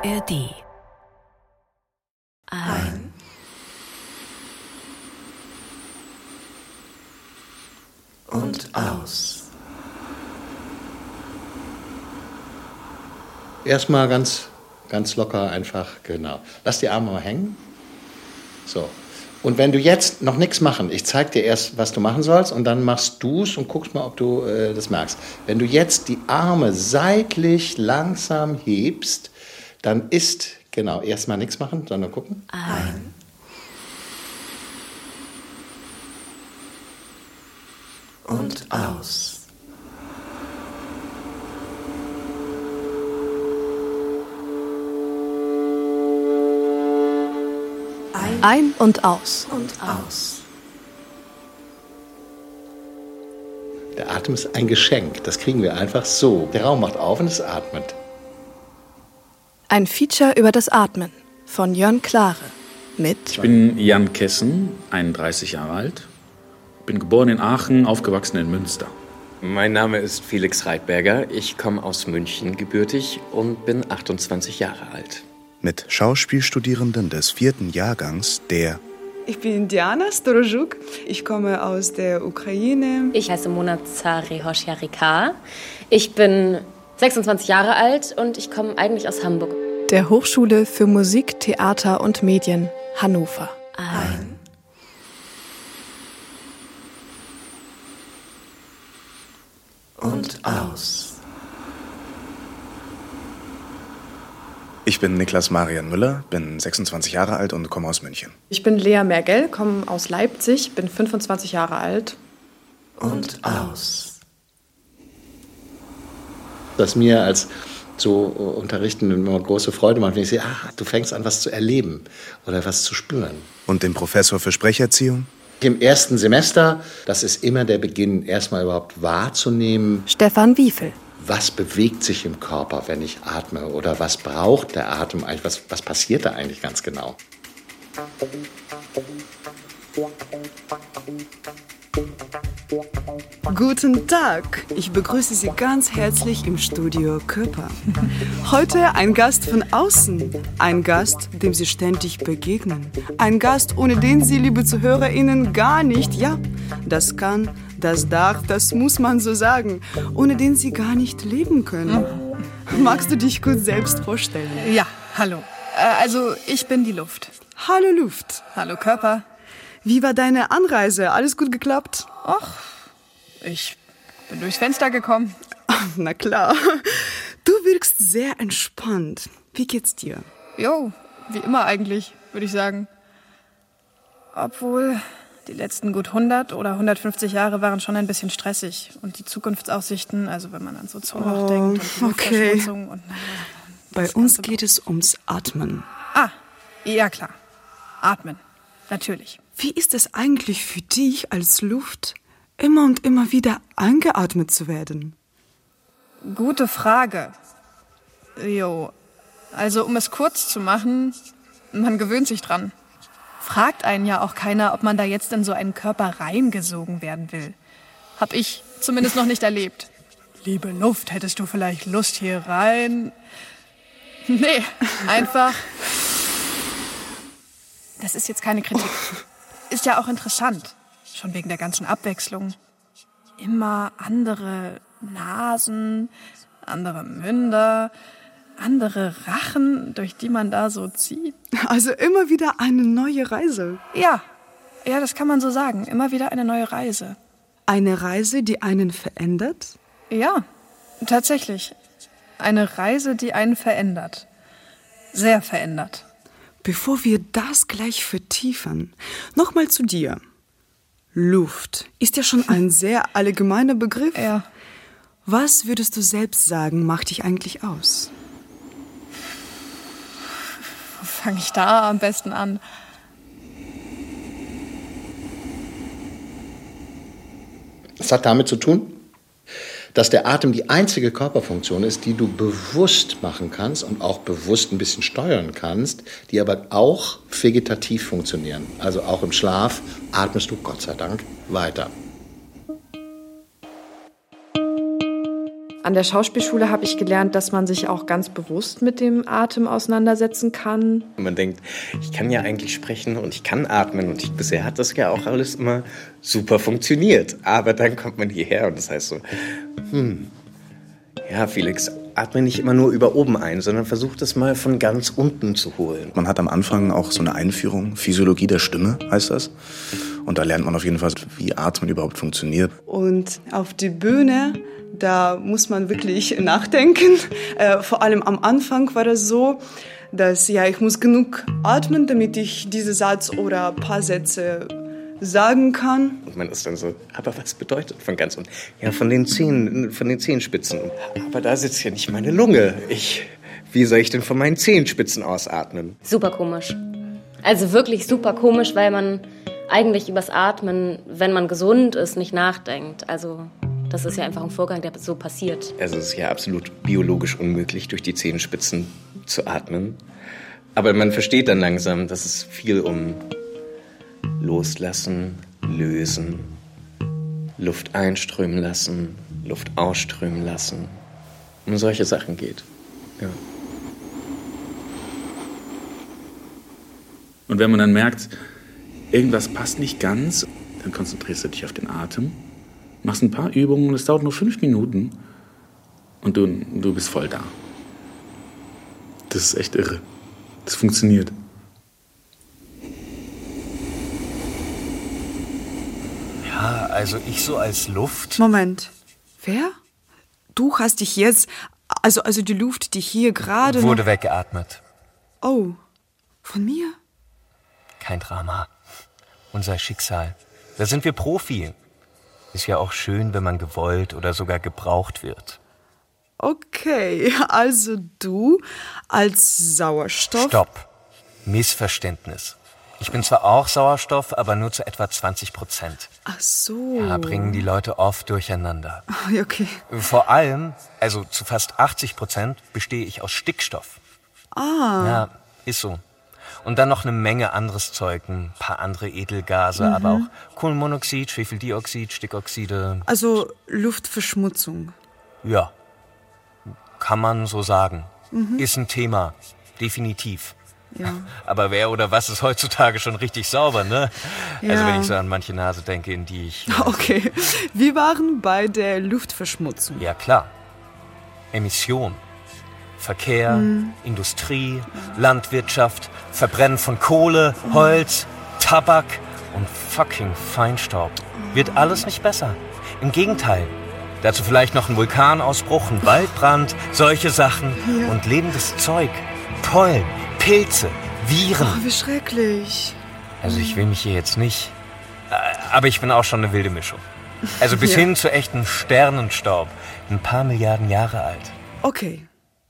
ARD. Ein. Und aus. Erstmal ganz locker einfach, genau. Lass die Arme mal hängen. So. Und wenn du jetzt noch nichts machen, ich zeige dir erst, was du machen sollst und dann machst du es und guckst mal, ob du das merkst. Wenn du jetzt die Arme seitlich langsam hebst, dann ist, genau, erstmal nichts machen, sondern gucken. Ein. Und aus. Ein und aus. Und aus. Der Atem ist ein Geschenk, das kriegen wir einfach so. Der Raum macht auf und es atmet. Ein Feature über das Atmen von Jörn Klare mit Ich bin Jan Kessen, 31 Jahre alt. Bin geboren in Aachen, aufgewachsen in Münster. Mein Name ist Felix Reitberger. Ich komme aus München gebürtig und bin 28 Jahre alt. Mit Schauspielstudierenden des 4. Jahrgangs der Ich bin Diana Storojuk. Ich komme aus der Ukraine. Ich heiße Mona Zari-Hoshjarika. Ich bin 26 Jahre alt und ich komme eigentlich aus Hamburg. der Hochschule für Musik, Theater und Medien Hannover. Ein. Und aus. Ich bin Niklas Marian Müller, bin 26 Jahre alt und komme aus München. Ich bin Lea Mergel, komme aus Leipzig, bin 25 Jahre alt. Und aus. Was mir als so Unterrichten immer große Freude macht, wenn ich sehe, du fängst an, was zu erleben oder was zu spüren. Und dem Professor für Sprecherziehung? Im ersten Semester, das ist immer der Beginn, erstmal überhaupt wahrzunehmen, Stefan Wiefel. was bewegt sich im Körper, wenn ich atme oder was braucht der Atem eigentlich, was passiert da eigentlich ganz genau. Guten Tag. Ich begrüße Sie ganz herzlich im Studio Körper. Heute ein Gast von außen. Ein Gast, dem Sie ständig begegnen. Ein Gast, ohne den Sie, liebe ZuhörerInnen, gar nicht, ja, das kann, das darf, das muss man so sagen, ohne den Sie gar nicht leben können. Magst du dich kurz selbst vorstellen? Ja, hallo. Also, ich bin die Luft. Hallo Luft. Hallo Körper. Wie war deine Anreise? Alles gut geklappt? Ach, ich bin durchs Fenster gekommen. Na klar. Du wirkst sehr entspannt. Wie geht's dir? Jo, wie immer eigentlich, würde ich sagen. Obwohl, die letzten gut 100 oder 150 Jahre waren schon ein bisschen stressig. Und die Zukunftsaussichten, also wenn man an so Zonach denkt und die Luftverschmutzung und naja. Bei uns geht es ums Atmen. Ah, ja klar. Atmen. Natürlich. Wie ist es eigentlich für dich als Luft, immer und immer wieder eingeatmet zu werden? Gute Frage. Jo, also um es kurz zu machen, man gewöhnt sich dran. Fragt einen ja auch keiner, ob man da jetzt in so einen Körper reingesogen werden will. Hab ich zumindest noch nicht erlebt. Liebe Luft, hättest du vielleicht Lust hier rein? Nee, einfach. Das ist jetzt keine Kritik. Ist ja auch interessant. Schon wegen der ganzen Abwechslung. Immer andere Nasen, andere Münder, andere Rachen, durch die man da so zieht. Also immer wieder eine neue Reise. Ja, das kann man so sagen. Immer wieder eine neue Reise. Eine Reise, die einen verändert? Ja, tatsächlich. Eine Reise, die einen verändert. Sehr verändert. Bevor wir das gleich vertiefen, nochmal zu dir. Luft ist ja schon ein sehr allgemeiner Begriff. Ja. Was würdest du selbst sagen, macht dich eigentlich aus? Wo fange ich da am besten an? Das hat damit zu tun, dass der Atem die einzige Körperfunktion ist, die du bewusst machen kannst und auch bewusst ein bisschen steuern kannst, die aber auch vegetativ funktionieren. Also auch im Schlaf atmest du, Gott sei Dank, weiter. An der Schauspielschule habe ich gelernt, dass man sich auch ganz bewusst mit dem Atem auseinandersetzen kann. Man denkt, ich kann ja eigentlich sprechen und ich kann atmen und bisher hat das ja auch alles immer super funktioniert. Aber dann kommt man hierher und das heißt so, ja, Felix, atme nicht immer nur über oben ein, sondern versuch das mal von ganz unten zu holen. Man hat am Anfang auch so eine Einführung, Physiologie der Stimme heißt das. Und da lernt man auf jeden Fall, wie Atmen überhaupt funktioniert. Und auf die Bühne, da muss man wirklich nachdenken. Vor allem am Anfang war das so, dass ich muss genug atmen, damit ich diesen Satz oder ein paar Sätze sagen kann. Und man ist dann so, aber was bedeutet von ganz unten? Ja, von den Zehenspitzen. Aber da sitzt ja nicht meine Lunge. Wie soll ich denn von meinen Zehenspitzen ausatmen? Super komisch. Also wirklich super komisch, weil man eigentlich übers Atmen, wenn man gesund ist, nicht nachdenkt. Also das ist ja einfach ein Vorgang, der so passiert. Also es ist ja absolut biologisch unmöglich, durch die Zehenspitzen zu atmen. Aber man versteht dann langsam, dass es viel um Loslassen, Lösen, Luft einströmen lassen, Luft ausströmen lassen, um solche Sachen geht. Ja. Und wenn man dann merkt, irgendwas passt nicht ganz, dann konzentrierst du dich auf den Atem, machst ein paar Übungen und es dauert nur 5 Minuten und du bist voll da. Das ist echt irre. Das funktioniert. Ja, also ich so als Luft... Moment, wer? Du hast dich jetzt, also die Luft, die hier gerade Wurde weggeatmet. Oh, von mir? Kein Drama. Unser Schicksal. Da sind wir Profi. Ist ja auch schön, wenn man gewollt oder sogar gebraucht wird. Okay, also du als Sauerstoff... Stopp. Missverständnis. Ich bin zwar auch Sauerstoff, aber nur zu etwa 20%. Ach so. Ja, bringen die Leute oft durcheinander. Okay. Vor allem, also zu fast 80%, bestehe ich aus Stickstoff. Ah. Ja, ist so. Und dann noch eine Menge anderes Zeug, ein paar andere Edelgase, aber auch Kohlenmonoxid, Schwefeldioxid, Stickoxide. Also Luftverschmutzung. Ja, kann man so sagen. Ist ein Thema, definitiv. Ja. Aber wer oder was ist heutzutage schon richtig sauber, ne? Ja. Also wenn ich so an manche Nase denke, in die ich... Okay, wir waren bei der Luftverschmutzung. Ja, klar. Emission. Verkehr, Industrie, Landwirtschaft, Verbrennen von Kohle, Holz, Tabak und fucking Feinstaub. Wird alles nicht besser. Im Gegenteil. Dazu vielleicht noch ein Vulkanausbruch, ein Waldbrand, solche Sachen und lebendes Zeug. Pollen, Pilze, Viren. Oh, wie schrecklich. Also ich will mich hier jetzt nicht... Aber ich bin auch schon eine wilde Mischung. Also bis hin zu echtem Sternenstaub. Ein paar Milliarden Jahre alt. Okay.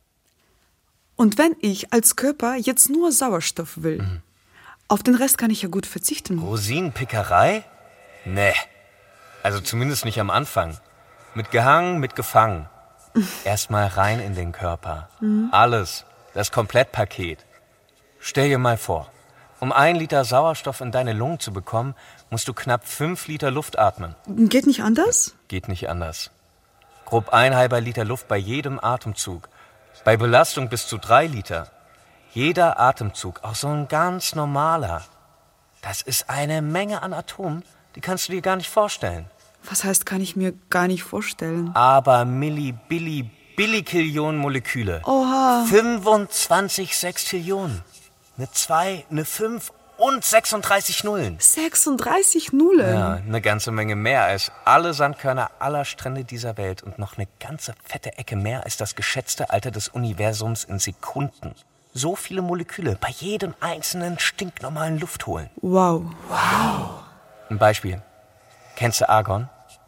Und wenn ich als Körper jetzt nur Sauerstoff will, auf den Rest kann ich ja gut verzichten. Rosinenpickerei? Nee. Also zumindest nicht am Anfang. Mit gehangen, mit gefangen. Erstmal rein in den Körper. Alles. Das Komplettpaket. Stell dir mal vor, um 1 Liter Sauerstoff in deine Lungen zu bekommen, musst du knapp 5 Liter Luft atmen. Geht nicht anders? Geht nicht anders. Grob 1,5 Liter Luft bei jedem Atemzug. Bei Belastung bis zu 3 Liter. Jeder Atemzug, auch so ein ganz normaler. Das ist eine Menge an Atomen, die kannst du dir gar nicht vorstellen. Was heißt, kann ich mir gar nicht vorstellen? Aber Billikillionen Moleküle. Oha. 25 Sextillionen. Eine 2, eine 5 und 36 Nullen. 36 Nullen? Ja, eine ganze Menge mehr als alle Sandkörner aller Strände dieser Welt und noch eine ganze fette Ecke mehr als das geschätzte Alter des Universums in Sekunden. So viele Moleküle bei jedem einzelnen stinknormalen Luft holen. Wow. Ein Beispiel. Kennst du Argon?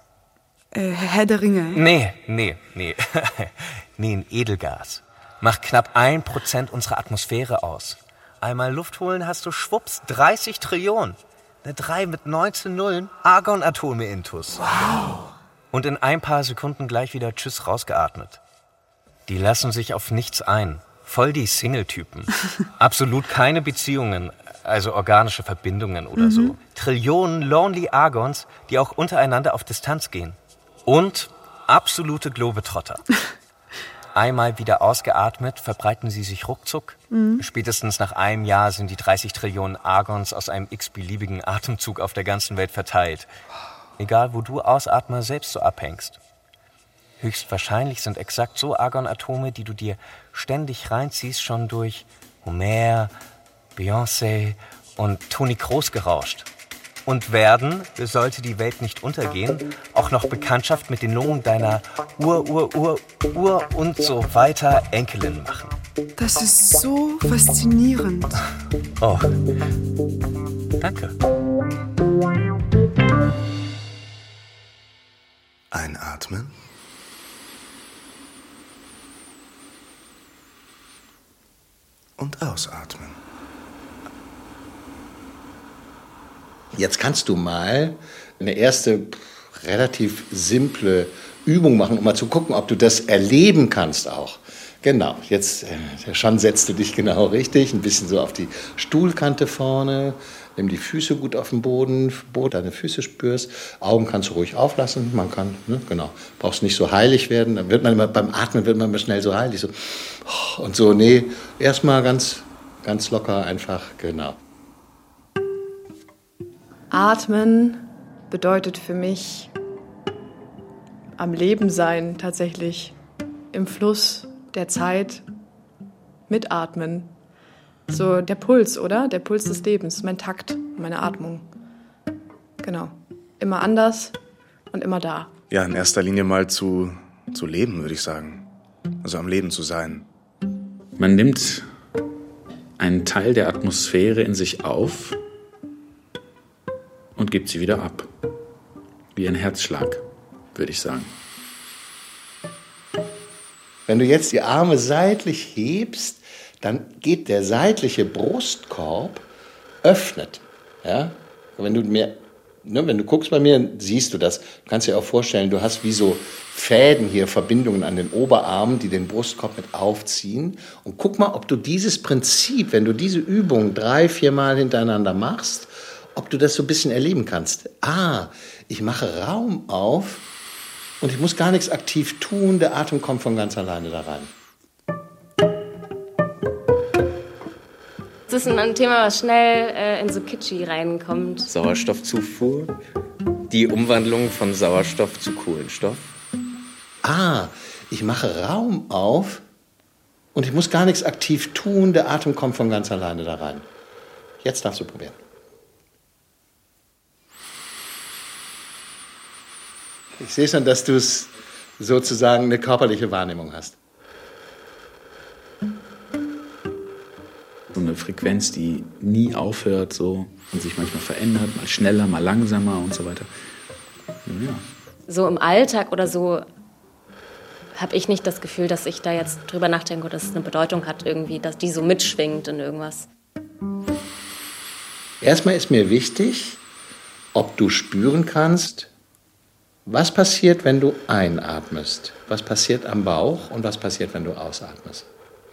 Herr der Ringe. Nee. Nee, ein Edelgas. Macht knapp 1% unserer Atmosphäre aus. Einmal Luft holen, hast du schwupps 30 Trillionen. Eine 3 mit 19 Nullen Argonatome intus. Wow. Und in ein paar Sekunden gleich wieder tschüss rausgeatmet. Die lassen sich auf nichts ein. Voll die Single-Typen. Absolut keine Beziehungen, also organische Verbindungen oder so. Trillionen Lonely Argons, die auch untereinander auf Distanz gehen. Und absolute Globetrotter. Einmal wieder ausgeatmet, verbreiten sie sich ruckzuck. Spätestens nach einem Jahr sind die 30 Trillionen Argons aus einem x-beliebigen Atemzug auf der ganzen Welt verteilt. Egal, wo du Ausatmer selbst so abhängst. Höchstwahrscheinlich sind exakt so Argonatome, die du dir ständig reinziehst, schon durch Homer, Beyoncé und Toni Kroos gerauscht. Und werden, sollte die Welt nicht untergehen, auch noch Bekanntschaft mit den Lungen deiner Ur und so weiter Enkelin machen. Das ist so faszinierend. Oh, danke. Einatmen. Und ausatmen. Jetzt kannst du mal eine erste relativ simple Übung machen, um mal zu gucken, ob du das erleben kannst auch. Genau, jetzt schon setzt du dich genau richtig, ein bisschen so auf die Stuhlkante vorne, nimm die Füße gut auf den Boden, wo deine Füße spürst, Augen kannst du ruhig auflassen, man kann, genau, brauchst nicht so heilig werden, dann wird man immer, beim Atmen wird man immer schnell so heilig, so und so, nee, erstmal ganz locker einfach, genau. Atmen bedeutet für mich am Leben sein, tatsächlich im Fluss der Zeit mitatmen. So der Puls, oder? Der Puls des Lebens, mein Takt, meine Atmung. Genau. Immer anders und immer da. Ja, in erster Linie mal zu leben, würde ich sagen. Also am Leben zu sein. Man nimmt einen Teil der Atmosphäre in sich auf und gibt sie wieder ab. Wie ein Herzschlag, würde ich sagen. Wenn du jetzt die Arme seitlich hebst, dann geht der seitliche Brustkorb, öffnet. Ja? Wenn du guckst bei mir, siehst du das. Du kannst dir auch vorstellen, du hast wie so Fäden hier, Verbindungen an den Oberarmen, die den Brustkorb mit aufziehen. Und guck mal, ob du dieses Prinzip, wenn du diese Übung 3-4 Mal hintereinander machst, ob du das so ein bisschen erleben kannst. Ich mache Raum auf und ich muss gar nichts aktiv tun, der Atem kommt von ganz alleine da rein. Das ist ein Thema, was schnell in so Kitschy reinkommt. Sauerstoffzufuhr, die Umwandlung von Sauerstoff zu Kohlenstoff. Ich mache Raum auf und ich muss gar nichts aktiv tun, der Atem kommt von ganz alleine da rein. Jetzt darfst du probieren. Ich sehe schon, dass du es sozusagen eine körperliche Wahrnehmung hast. So eine Frequenz, die nie aufhört so und sich manchmal verändert, mal schneller, mal langsamer und so weiter. Ja. So im Alltag oder so habe ich nicht das Gefühl, dass ich da jetzt drüber nachdenke oder dass es eine Bedeutung hat irgendwie, dass die so mitschwingt in irgendwas. Erstmal ist mir wichtig, ob du spüren kannst, was passiert, wenn du einatmest? Was passiert am Bauch und was passiert, wenn du ausatmest?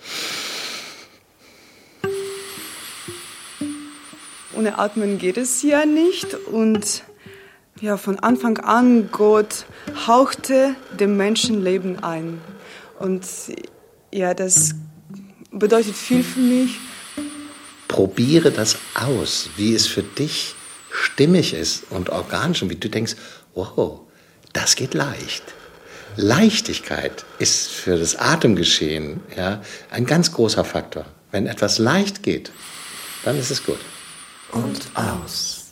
Ohne Atmen geht es ja nicht. Und ja, von Anfang an, Gott hauchte dem Menschenleben ein. Und ja, das bedeutet viel für mich. Probiere das aus, wie es für dich stimmig ist und organisch und wie du denkst, wow, das geht leicht. Leichtigkeit ist für das Atemgeschehen ein ganz großer Faktor. Wenn etwas leicht geht, dann ist es gut. Und aus.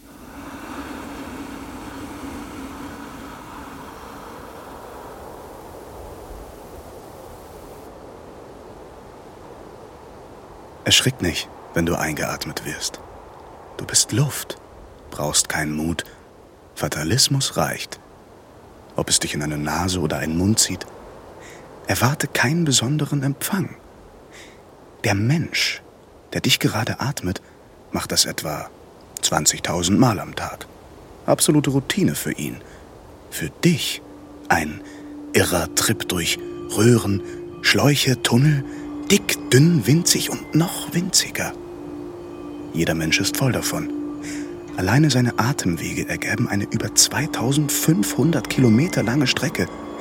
Erschrick nicht, wenn du eingeatmet wirst. Du bist Luft, brauchst keinen Mut. Fatalismus reicht. Ob es dich in eine Nase oder einen Mund zieht, erwarte keinen besonderen Empfang. Der Mensch, der dich gerade atmet, macht das etwa 20.000 Mal am Tag. Absolute Routine für ihn. Für dich ein irrer Trip durch Röhren, Schläuche, Tunnel, dick, dünn, winzig und noch winziger. Jeder Mensch ist voll davon. Alleine seine Atemwege ergeben eine über 2500 Kilometer lange Strecke,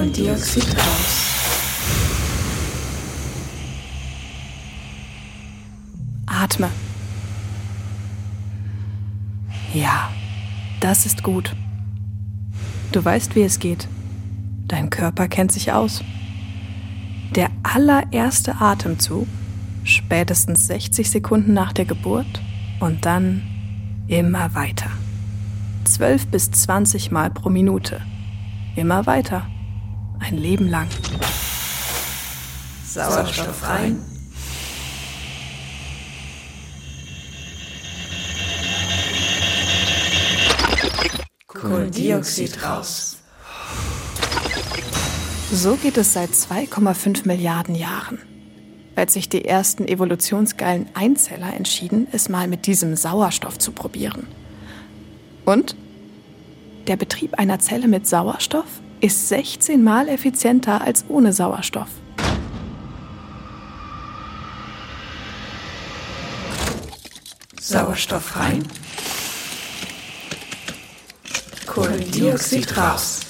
Kohlendioxid raus. Atme. Ja, das ist gut. Du weißt, wie es geht. Dein Körper kennt sich aus. Der allererste Atemzug, spätestens 60 Sekunden nach der Geburt und dann immer weiter. 12 bis 20 Mal pro Minute. Immer weiter. Ein Leben lang. Sauerstoff rein. Kohlendioxid raus. So geht es seit 2,5 Milliarden Jahren. Als sich die ersten evolutionsgeilen Einzeller entschieden, es mal mit diesem Sauerstoff zu probieren. Und? Der Betrieb einer Zelle mit Sauerstoff ist 16 Mal effizienter als ohne Sauerstoff. Sauerstoff rein. Kohlendioxid raus.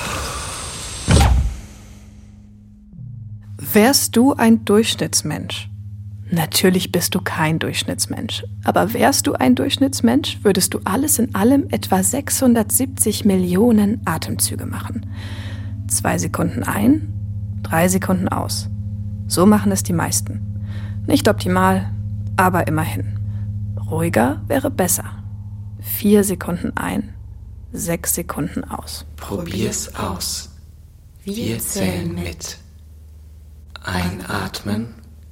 Wärst du ein Durchschnittsmensch? Natürlich bist du kein Durchschnittsmensch. Aber wärst du ein Durchschnittsmensch, würdest du alles in allem etwa 670 Millionen Atemzüge machen. 2 Sekunden ein, 3 Sekunden aus. So machen es die meisten. Nicht optimal, aber immerhin. Ruhiger wäre besser. 4 Sekunden ein, 6 Sekunden aus. Probier's aus. Wir zählen mit. Einatmen.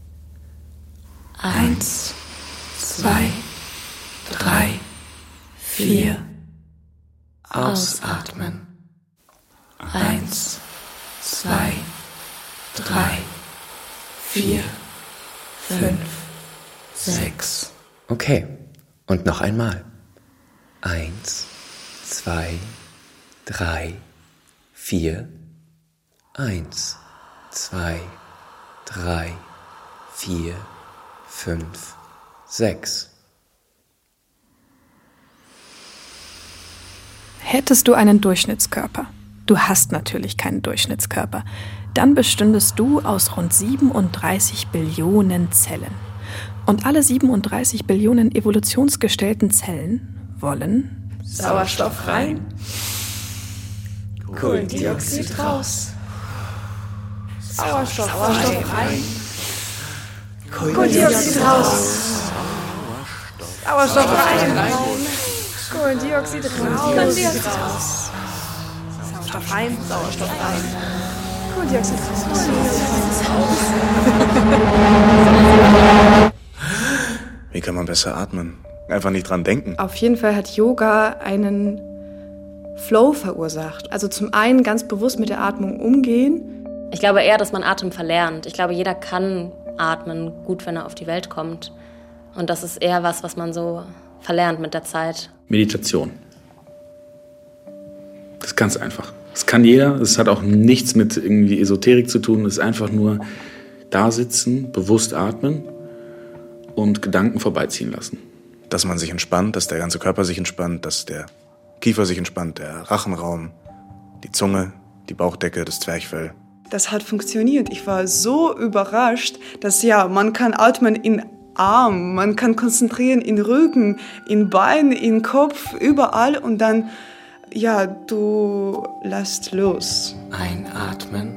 1, 2, 3, 4. Ausatmen. 1, 2, 3, 4, 5, 6. Okay, und noch einmal. 1, 2, 3, 4. 1, 2, 3, 4, 5, 6. Hättest du einen Durchschnittskörper? Du hast natürlich keinen Durchschnittskörper. Dann bestündest du aus rund 37 Billionen Zellen. Und alle 37 Billionen evolutionsgestellten Zellen wollen Sauerstoff rein. Kohlendioxid raus. Sauerstoff rein. Kohlendioxid raus. Sauerstoff rein. Kohlendioxid raus. Sauerstoff rein. Sauerstoff rein. Kohlendioxid raus. Wie kann man besser atmen? Einfach nicht dran denken. Auf jeden Fall hat Yoga einen Flow verursacht. Also zum einen ganz bewusst mit der Atmung umgehen. Ich glaube eher, dass man Atem verlernt. Ich glaube, jeder kann atmen gut, wenn er auf die Welt kommt. Und das ist eher was man so verlernt mit der Zeit. Meditation. Das ist ganz einfach. Das kann jeder. Es hat auch nichts mit irgendwie Esoterik zu tun. Es ist einfach nur da sitzen, bewusst atmen und Gedanken vorbeiziehen lassen. Dass man sich entspannt, dass der ganze Körper sich entspannt, dass der Kiefer sich entspannt, der Rachenraum, die Zunge, die Bauchdecke, das Zwerchfell. Das hat funktioniert. Ich war so überrascht, dass man kann atmen in Arm, man kann konzentrieren in Rücken, in Bein, in Kopf, überall und dann, du lässt los. Einatmen.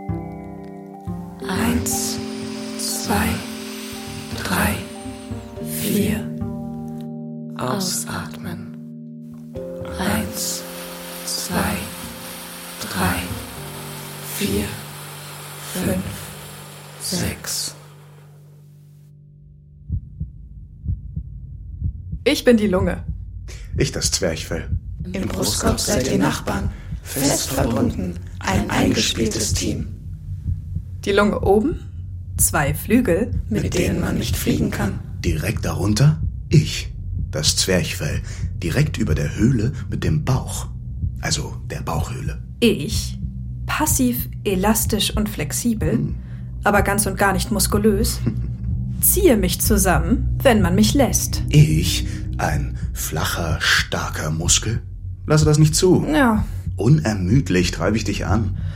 1, 2, 3, 4. Ausatmen. 1, 2, 3, 4, 5, 6. Ich bin die Lunge. Ich das Zwerchfell. Im Brustkorb seid ihr Nachbarn, fest verbunden, ein eingespieltes Team. Die Lunge oben, 2 Flügel, mit denen man nicht fliegen kann. Direkt darunter ich, das Zwerchfell, direkt über der Höhle mit dem Bauch, also der Bauchhöhle. Ich, passiv, elastisch und flexibel, aber ganz und gar nicht muskulös, ziehe mich zusammen, wenn man mich lässt. Ich, ein flacher, starker Muskel, lasse das nicht zu. Ja. Unermüdlich treibe ich dich an.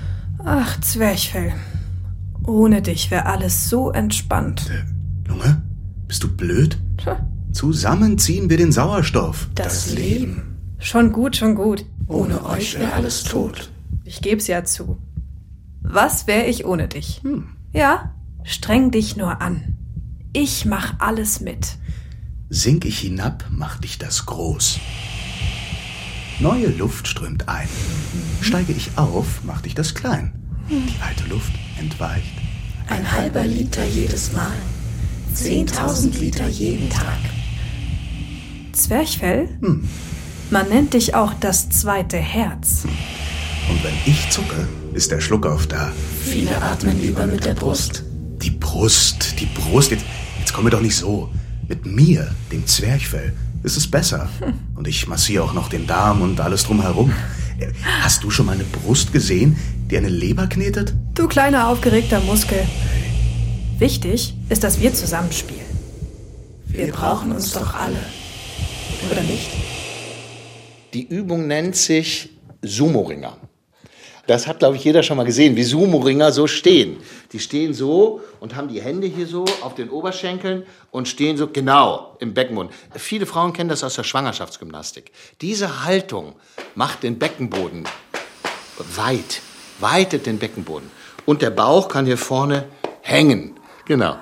Ach, Zwerchfell. Ohne dich wäre alles so entspannt. Lunge, bist du blöd? Zusammen ziehen wir den Sauerstoff. Das Leben. Schon gut, schon gut. Ohne euch wäre alles tot. Ich geb's ja zu. Was wäre ich ohne dich? Ja, streng dich nur an. Ich mach alles mit. Sink ich hinab, macht dich das groß. Neue Luft strömt ein. Steige ich auf, macht dich das klein. Die alte Luft entweicht. Ein halber Liter jedes Mal. 10.000 Liter jeden Tag. Zwerchfell? Man nennt dich auch das zweite Herz. Und wenn ich zucke, ist der Schluckauf da. Viele atmen lieber mit der Brust. Die Brust. Jetzt komm mir doch nicht so. Mit mir, dem Zwerchfell, ist es besser. Und ich massiere auch noch den Darm und alles drumherum. Hast du schon mal eine Brust gesehen, die eine Leber knetet? Du kleiner aufgeregter Muskel. Wichtig ist, dass wir zusammenspielen. Wir brauchen uns doch alle. Oder nicht? Die Übung nennt sich Sumo-Ringer. Das hat, glaube ich, jeder schon mal gesehen, wie Sumo-Ringer so stehen. Die stehen so und haben die Hände hier so auf den Oberschenkeln und stehen so genau im Beckenboden. Viele Frauen kennen das aus der Schwangerschaftsgymnastik. Diese Haltung macht den Beckenboden weit, weitet den Beckenboden. Und der Bauch kann hier vorne hängen. Genau.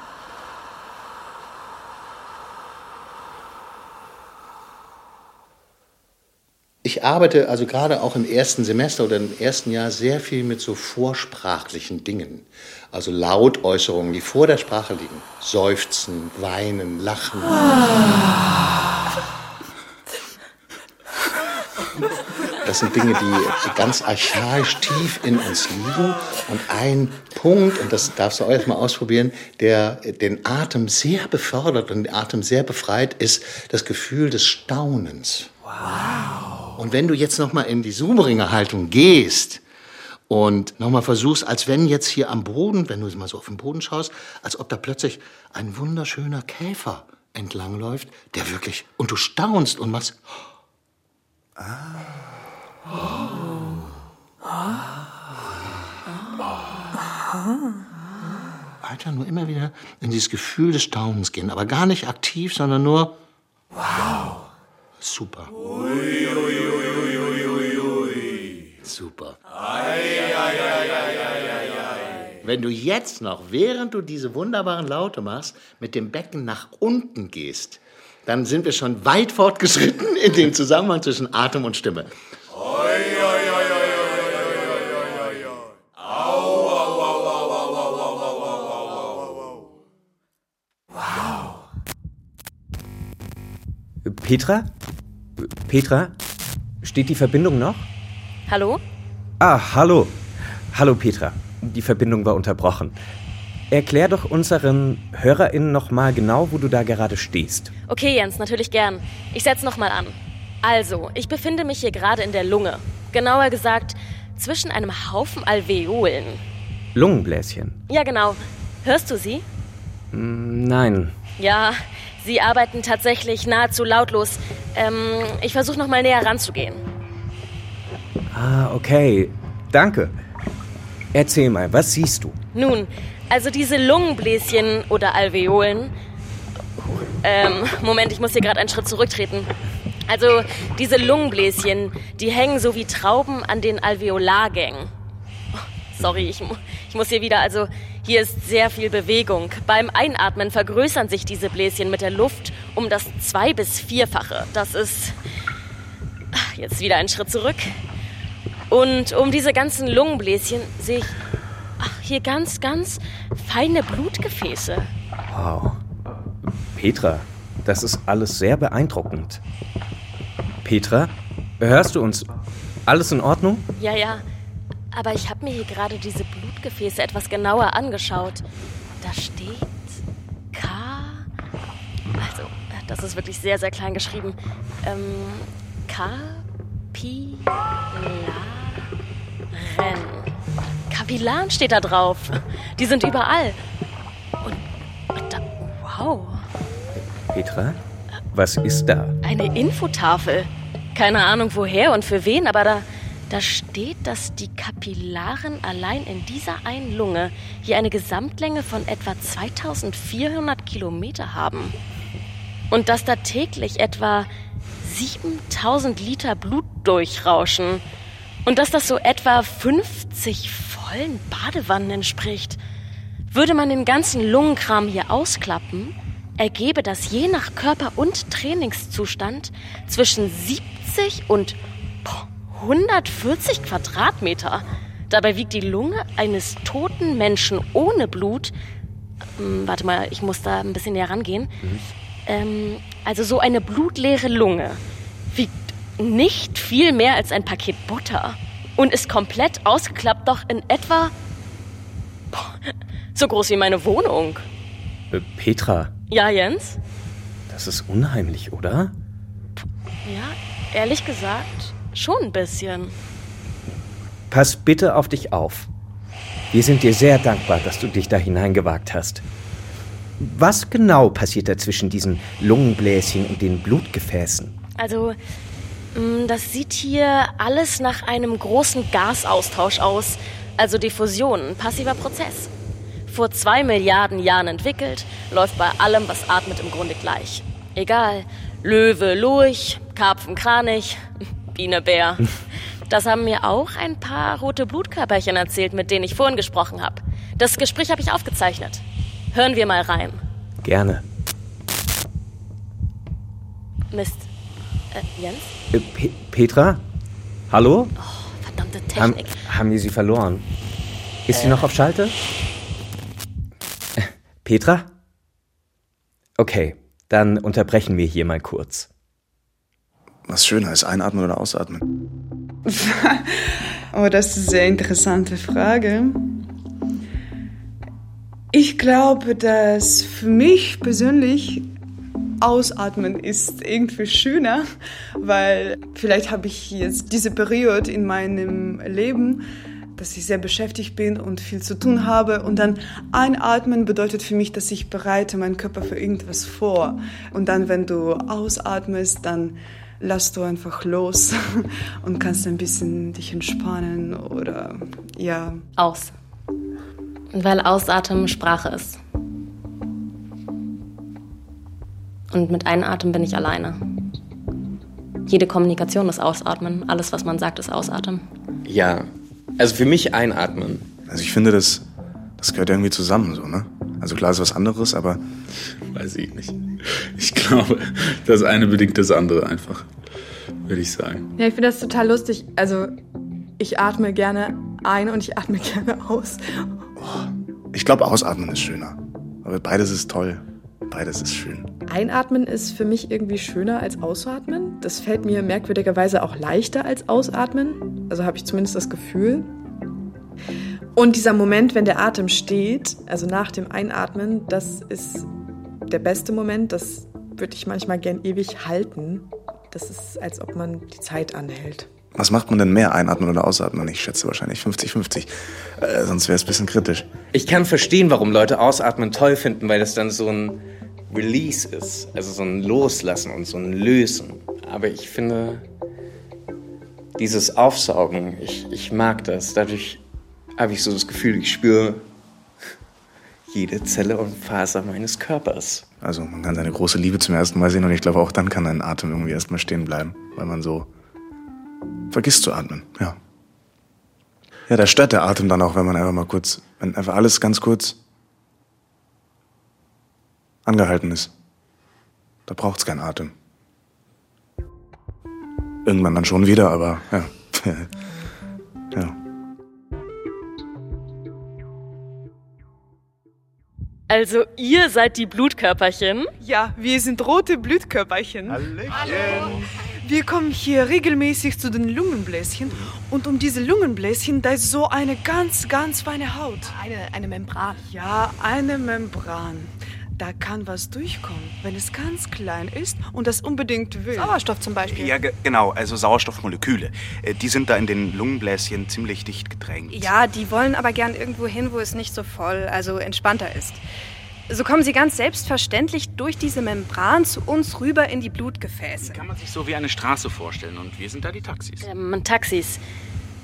Ich arbeite also gerade auch im ersten Semester oder im ersten Jahr sehr viel mit so vorsprachlichen Dingen. Also Lautäußerungen, die vor der Sprache liegen. Seufzen, weinen, lachen. Das sind Dinge, die ganz archaisch tief in uns liegen. Und ein Punkt, und das darfst du auch erst mal ausprobieren, der den Atem sehr befördert und den Atem sehr befreit, ist das Gefühl des Staunens. Wow. Und wenn du jetzt noch mal in die Sumo-Ringer-Haltung gehst und noch mal versuchst, als wenn jetzt hier am Boden, wenn du mal so auf den Boden schaust, als ob da plötzlich ein wunderschöner Käfer entlangläuft, der wirklich, und du staunst und machst... Weiter nur immer wieder in dieses Gefühl des Staunens gehen, aber gar nicht aktiv, sondern nur wow. Super. Super. Wenn du jetzt noch, während du diese wunderbaren Laute machst, mit dem Becken nach unten gehst, dann sind wir schon weit fortgeschritten in dem Zusammenhang zwischen Atem und Stimme. Petra? Petra? Steht die Verbindung noch? Hallo? Hallo. Hallo, Petra. Die Verbindung war unterbrochen. Erklär doch unseren HörerInnen noch mal genau, wo du da gerade stehst. Okay, Jens, natürlich gern. Ich setz noch mal an. Also, ich befinde mich hier gerade in der Lunge. Genauer gesagt, zwischen einem Haufen Alveolen. Lungenbläschen? Ja, genau. Hörst du sie? Nein. Ja, sie arbeiten tatsächlich nahezu lautlos. Ich versuche noch mal näher ranzugehen. Okay. Danke. Erzähl mal, was siehst du? Nun, also diese Lungenbläschen oder Alveolen... Moment, ich muss hier gerade einen Schritt zurücktreten. Also diese Lungenbläschen, die hängen so wie Trauben an den Alveolargängen. Sorry, ich muss hier wieder, also hier ist sehr viel Bewegung. Beim Einatmen vergrößern sich diese Bläschen mit der Luft um das 2- bis 4-fache. Das ist... Jetzt wieder einen Schritt zurück. Und um diese ganzen Lungenbläschen sehe ich hier ganz, ganz feine Blutgefäße. Wow. Petra, das ist alles sehr beeindruckend. Petra, hörst du uns? Alles in Ordnung? Ja. Aber ich habe mir hier gerade diese Blutgefäße etwas genauer angeschaut. Da steht K... Also, das ist wirklich sehr, sehr klein geschrieben. Kapillaren. Kapillaren steht da drauf. Die sind überall. Und da... Wow. Petra, was ist da? Eine Infotafel. Keine Ahnung woher und für wen, aber Da steht, dass die Kapillaren allein in dieser einen Lunge hier eine Gesamtlänge von etwa 2400 Kilometer haben. Und dass da täglich etwa 7000 Liter Blut durchrauschen. Und dass das so etwa 50 vollen Badewannen entspricht. Würde man den ganzen Lungenkram hier ausklappen, ergebe das je nach Körper- und Trainingszustand zwischen 70 und 140 Quadratmeter. Dabei wiegt die Lunge eines toten Menschen ohne Blut... warte mal, ich muss da ein bisschen näher rangehen. Also so eine blutleere Lunge wiegt nicht viel mehr als ein Paket Butter und ist komplett ausgeklappt, doch in etwa so groß wie meine Wohnung. Petra. Ja, Jens? Das ist unheimlich, oder? Ja, ehrlich gesagt, schon ein bisschen. Pass bitte auf dich auf. Wir sind dir sehr dankbar, dass du dich da hineingewagt hast. Was genau passiert da zwischen diesen Lungenbläschen und den Blutgefäßen? Also, das sieht hier alles nach einem großen Gasaustausch aus. Also Diffusion, ein passiver Prozess. Vor 2 Milliarden Jahren entwickelt, läuft bei allem, was atmet, im Grunde gleich. Egal, Löwe, Lurch, Karpfen, Kranich, Biene, Bär. Das haben mir auch ein paar rote Blutkörperchen erzählt, mit denen ich vorhin gesprochen habe. Das Gespräch habe ich aufgezeichnet. Hören wir mal rein. Gerne. Mist. Jens? Petra? Hallo? Oh, verdammte Technik. Haben wir sie verloren? Ist sie noch auf Schalte? Petra? Okay, dann unterbrechen wir hier mal kurz. Was schöner ist, einatmen oder ausatmen? Oh, das ist eine sehr interessante Frage. Ich glaube, dass für mich persönlich Ausatmen ist irgendwie schöner, weil vielleicht habe ich jetzt diese Periode in meinem Leben, dass ich sehr beschäftigt bin und viel zu tun habe. Und dann einatmen bedeutet für mich, dass ich bereite meinen Körper für irgendwas vor. Und dann, wenn du ausatmest, dann lass du einfach los und kannst ein bisschen dich entspannen oder ja. Aus. Weil Ausatmen Sprache ist. Und mit Einatmen bin ich alleine. Jede Kommunikation ist Ausatmen. Alles, was man sagt, ist Ausatmen. Ja, also für mich Einatmen. Also ich finde, das gehört irgendwie zusammen, so, ne? Also klar ist was anderes, aber... Weiß ich nicht. Ich glaube, das eine bedingt das andere einfach, würde ich sagen. Ja, ich finde das total lustig. Also ich atme gerne ein und ich atme gerne aus. Ich glaube, ausatmen ist schöner. Aber beides ist toll. Beides ist schön. Einatmen ist für mich irgendwie schöner als Ausatmen. Das fällt mir merkwürdigerweise auch leichter als Ausatmen. Also habe ich zumindest das Gefühl. Und dieser Moment, wenn der Atem steht, also nach dem Einatmen, das ist der beste Moment. Das würde ich manchmal gern ewig halten. Das ist, als ob man die Zeit anhält. Was macht man denn mehr, einatmen oder ausatmen? Ich schätze wahrscheinlich 50-50. Sonst wäre es ein bisschen kritisch. Ich kann verstehen, warum Leute Ausatmen toll finden, weil das dann so ein Release ist. Also so ein Loslassen und so ein Lösen. Aber ich finde, dieses Aufsaugen, ich mag das. Dadurch habe ich so das Gefühl, ich spüre jede Zelle und Faser meines Körpers. Also man kann seine große Liebe zum ersten Mal sehen und ich glaube, auch dann kann ein Atem irgendwie erstmal stehen bleiben, weil man so vergisst zu atmen, ja. Ja, da stört der Atem dann auch, wenn man einfach mal kurz, wenn einfach alles ganz kurz angehalten ist. Da braucht's keinen Atem. Irgendwann dann schon wieder, aber ja. Ja. Also ihr seid die Blutkörperchen? Ja, wir sind rote Blutkörperchen. Hallöchen. Wir kommen hier regelmäßig zu den Lungenbläschen und um diese Lungenbläschen, da ist so eine ganz, ganz feine Haut. Eine Membran. Ja, eine Membran. Da kann was durchkommen, wenn es ganz klein ist und das unbedingt will. Sauerstoff zum Beispiel. Ja, genau, also Sauerstoffmoleküle. Die sind da in den Lungenbläschen ziemlich dicht gedrängt. Ja, die wollen aber gern irgendwo hin, wo es nicht so voll, also entspannter ist. So kommen sie ganz selbstverständlich durch diese Membran zu uns rüber in die Blutgefäße. Kann man sich so wie eine Straße vorstellen und wir sind da die Taxis. Taxis.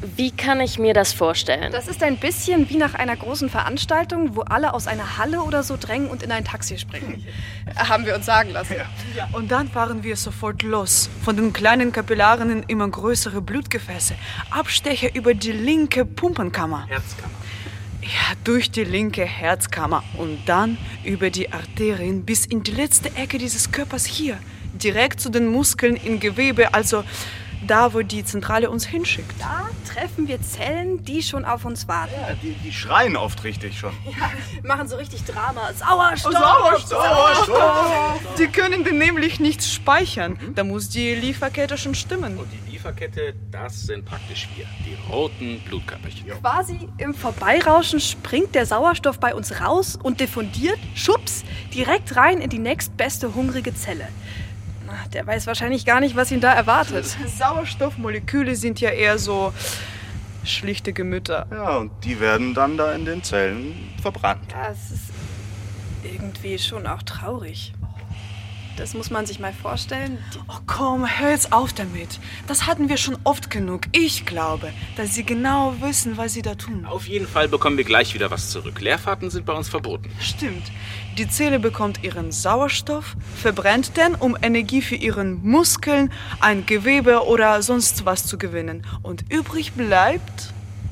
Wie kann ich mir das vorstellen? Das ist ein bisschen wie nach einer großen Veranstaltung, wo alle aus einer Halle oder so drängen und in ein Taxi springen. Haben wir uns sagen lassen. Ja. Und dann fahren wir sofort los. Von den kleinen Kapillaren in immer größere Blutgefäße. Abstecher über die linke Pumpenkammer. Herzkammer. Ja, durch die linke Herzkammer. Und dann über die Arterien bis in die letzte Ecke dieses Körpers hier. Direkt zu den Muskeln im Gewebe, also da, wo die Zentrale uns hinschickt. Da treffen wir Zellen, die schon auf uns warten. Ja, die schreien oft richtig schon. Ja, machen so richtig Drama. Sauerstoff! Sauerstoff! Die können den nämlich nicht speichern. Da muss die Lieferkette schon stimmen. Und die Lieferkette, das sind praktisch wir, die roten Blutkörperchen. Quasi im Vorbeirauschen springt der Sauerstoff bei uns raus und diffundiert, schubs, direkt rein in die nächstbeste hungrige Zelle. Der weiß wahrscheinlich gar nicht, was ihn da erwartet. Sauerstoffmoleküle sind ja eher so schlichte Gemüter. Ja, und die werden dann da in den Zellen verbrannt. Das ist irgendwie schon auch traurig. Das muss man sich mal vorstellen. Oh komm, hör jetzt auf damit. Das hatten wir schon oft genug. Ich glaube, dass sie genau wissen, was sie da tun. Auf jeden Fall bekommen wir gleich wieder was zurück. Leerfahrten sind bei uns verboten. Stimmt. Die Zelle bekommt ihren Sauerstoff, verbrennt den, um Energie für ihren Muskeln, ein Gewebe oder sonst was zu gewinnen. Und übrig bleibt...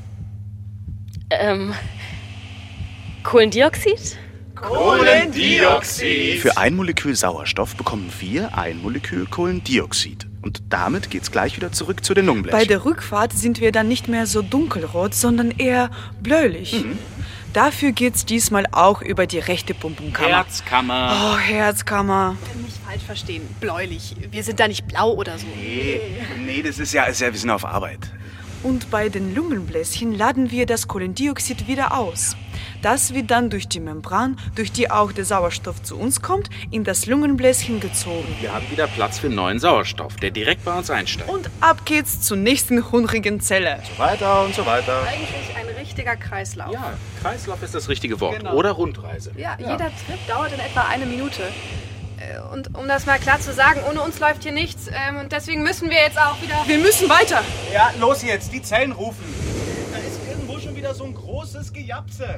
Kohlendioxid? Kohlendioxid! Für ein Molekül Sauerstoff bekommen wir ein Molekül Kohlendioxid. Und damit geht's gleich wieder zurück zu den Lungenbläschen. Bei der Rückfahrt sind wir dann nicht mehr so dunkelrot, sondern eher bläulich. Mhm. Dafür geht's diesmal auch über die rechte Pumpenkammer. Herzkammer. Oh, Herzkammer. Nicht falsch verstehen, bläulich. Wir sind da nicht blau oder so. Nee, das ist ja, wir sind auf Arbeit. Und bei den Lungenbläschen laden wir das Kohlendioxid wieder aus. Das wird dann durch die Membran, durch die auch der Sauerstoff zu uns kommt, in das Lungenbläschen gezogen. Wir haben wieder Platz für neuen Sauerstoff, der direkt bei uns einsteigt. Und ab geht's zur nächsten hungrigen Zelle. So weiter und so weiter. Eigentlich ein richtiger Kreislauf. Ja, Kreislauf ist das richtige Wort. Genau. Oder Rundreise. Ja, jeder Trip dauert in etwa 1 Minute. Und um das mal klar zu sagen, ohne uns läuft hier nichts. Und deswegen müssen wir jetzt auch wieder... Wir müssen weiter. Ja, los jetzt, die Zellen rufen. Da ist irgendwo schon wieder so ein großes Gejapse.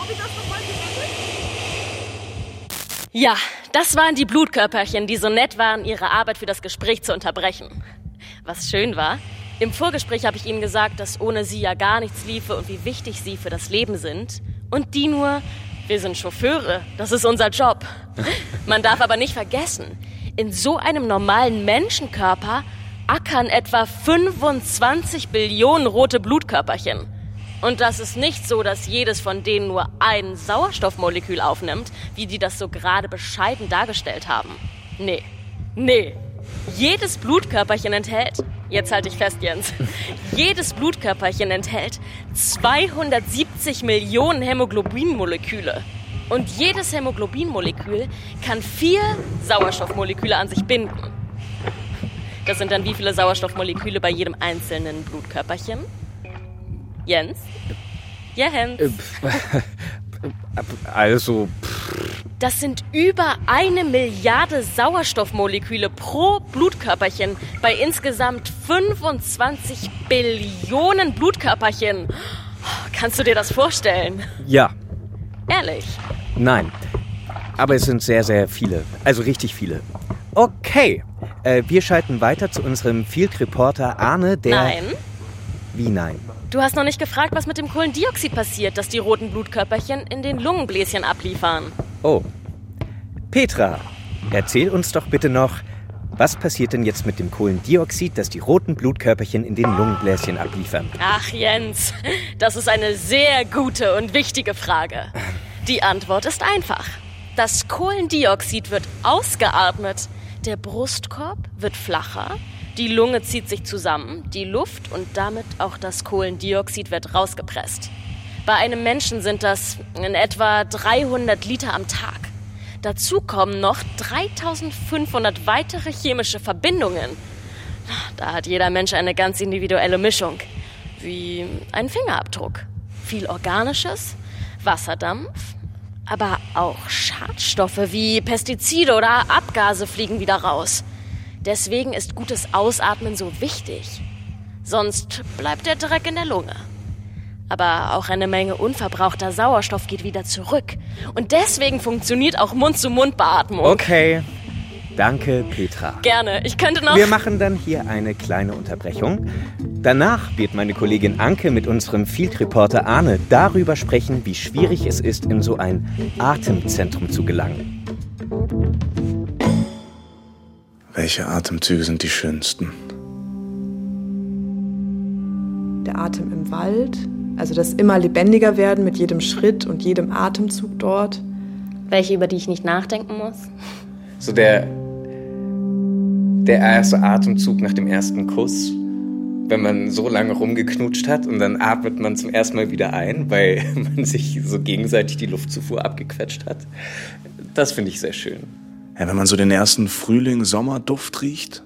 Ja, das waren die Blutkörperchen, die so nett waren, ihre Arbeit für das Gespräch zu unterbrechen. Was schön war, im Vorgespräch habe ich ihnen gesagt, dass ohne sie ja gar nichts liefe und wie wichtig sie für das Leben sind. Und die nur, wir sind Chauffeure, das ist unser Job. Man darf aber nicht vergessen, in so einem normalen Menschenkörper ackern etwa 25 Billionen rote Blutkörperchen. Und das ist nicht so, dass jedes von denen nur ein Sauerstoffmolekül aufnimmt, wie die das so gerade bescheiden dargestellt haben. Nee. Jedes Blutkörperchen enthält, jetzt halte ich fest, Jens, jedes Blutkörperchen enthält 270 Millionen Hämoglobinmoleküle. Und jedes Hämoglobinmolekül kann 4 Sauerstoffmoleküle an sich binden. Das sind dann wie viele Sauerstoffmoleküle bei jedem einzelnen Blutkörperchen? Jens? Also... Das sind über 1 Milliarde Sauerstoffmoleküle pro Blutkörperchen bei insgesamt 25 Billionen Blutkörperchen. Kannst du dir das vorstellen? Ja. Ehrlich? Nein. Aber es sind sehr, sehr viele. Also richtig viele. Okay. Wir schalten weiter zu unserem Field Reporter Arne, der... Nein. Wie nein? Du hast noch nicht gefragt, was mit dem Kohlendioxid passiert, das die roten Blutkörperchen in den Lungenbläschen abliefern. Oh. Petra, erzähl uns doch bitte noch, was passiert denn jetzt mit dem Kohlendioxid, das die roten Blutkörperchen in den Lungenbläschen abliefern? Ach Jens, das ist eine sehr gute und wichtige Frage. Die Antwort ist einfach. Das Kohlendioxid wird ausgeatmet. Der Brustkorb wird flacher, die Lunge zieht sich zusammen, die Luft und damit auch das Kohlendioxid wird rausgepresst. Bei einem Menschen sind das in etwa 300 Liter am Tag. Dazu kommen noch 3500 weitere chemische Verbindungen. Da hat jeder Mensch eine ganz individuelle Mischung, wie ein Fingerabdruck. Viel Organisches, Wasserdampf, aber auch Schadstoffe wie Pestizide oder Abgase fliegen wieder raus. Deswegen ist gutes Ausatmen so wichtig. Sonst bleibt der Dreck in der Lunge. Aber auch eine Menge unverbrauchter Sauerstoff geht wieder zurück. Und deswegen funktioniert auch Mund-zu-Mund-Beatmung. Okay. Danke, Petra. Gerne. Ich könnte noch... Wir machen dann hier eine kleine Unterbrechung. Danach wird meine Kollegin Anke mit unserem Field Reporter Arne darüber sprechen, wie schwierig es ist, in so ein Atemzentrum zu gelangen. Welche Atemzüge sind die schönsten? Der Atem im Wald, also das immer lebendiger werden mit jedem Schritt und jedem Atemzug dort. Welche, über die ich nicht nachdenken muss? So der erste Atemzug nach dem ersten Kuss, wenn man so lange rumgeknutscht hat und dann atmet man zum ersten Mal wieder ein, weil man sich so gegenseitig die Luftzufuhr abgequetscht hat. Das finde ich sehr schön. Ja, wenn man so den ersten Frühling-Sommerduft riecht,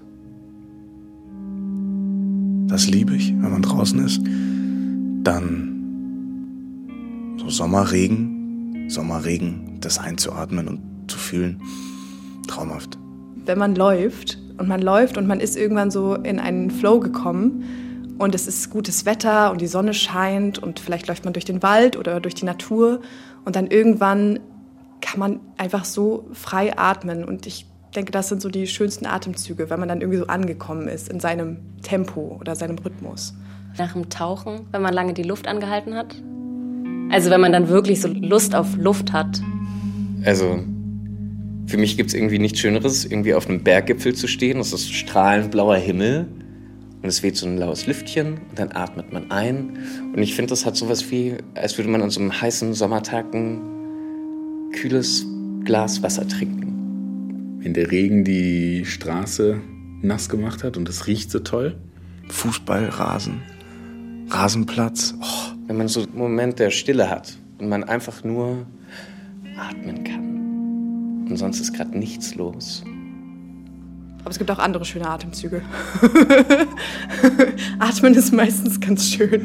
das liebe ich, wenn man draußen ist. Dann so Sommerregen, das einzuatmen und zu fühlen, traumhaft. Wenn man läuft und man ist irgendwann so in einen Flow gekommen und es ist gutes Wetter und die Sonne scheint und vielleicht läuft man durch den Wald oder durch die Natur und dann irgendwann kann man einfach so frei atmen und ich denke, das sind so die schönsten Atemzüge, weil man dann irgendwie so angekommen ist in seinem Tempo oder seinem Rhythmus. Nach dem Tauchen, wenn man lange die Luft angehalten hat? Also wenn man dann wirklich so Lust auf Luft hat? Also für mich gibt es irgendwie nichts Schöneres, irgendwie auf einem Berggipfel zu stehen. Es ist strahlend blauer Himmel und es weht so ein laues Lüftchen und dann atmet man ein. Und ich finde, das hat sowas wie, als würde man an so einem heißen Sommertag ein kühles Glas Wasser trinken. Wenn der Regen die Straße nass gemacht hat und es riecht so toll. Fußballrasen, Rasenplatz. Oh. Wenn man so einen Moment der Stille hat und man einfach nur atmen kann. Und sonst ist gerade nichts los. Aber es gibt auch andere schöne Atemzüge. Atmen ist meistens ganz schön.